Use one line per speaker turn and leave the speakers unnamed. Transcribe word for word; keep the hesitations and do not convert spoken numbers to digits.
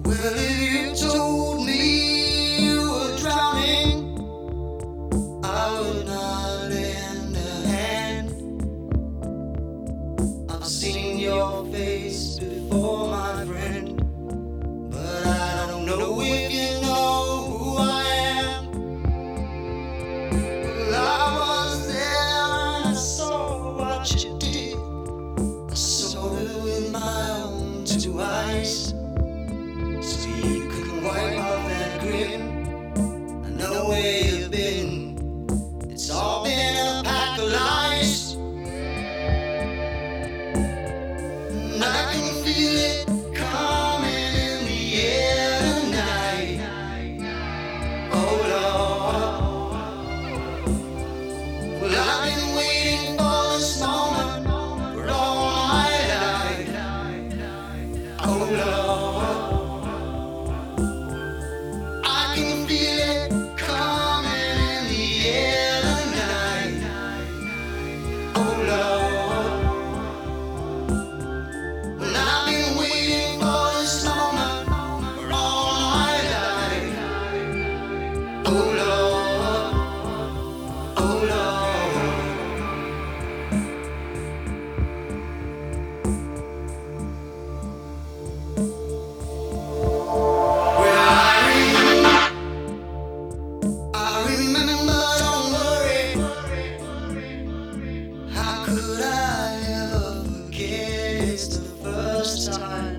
Well, if you told me you were drowning, I would not lend a hand. I've seen your face before, my friend, but I don't know if you know who I am. Well, I was there and I saw what you did. I saw it with my own two eyes. So you could wipe off that grin. I know where you've been. It's all been a pack of lies. And I can feel it coming in the air tonight. Oh Lord. Well, I've been waiting for this moment for all my life. Oh Lord. I can feel it coming in the air tonight. Oh Lord. Well, I've been waiting for this moment for all my life. Oh Lord. Oh Lord. Well, I remember. I remember, don't worry. How could I ever forget? It's the first time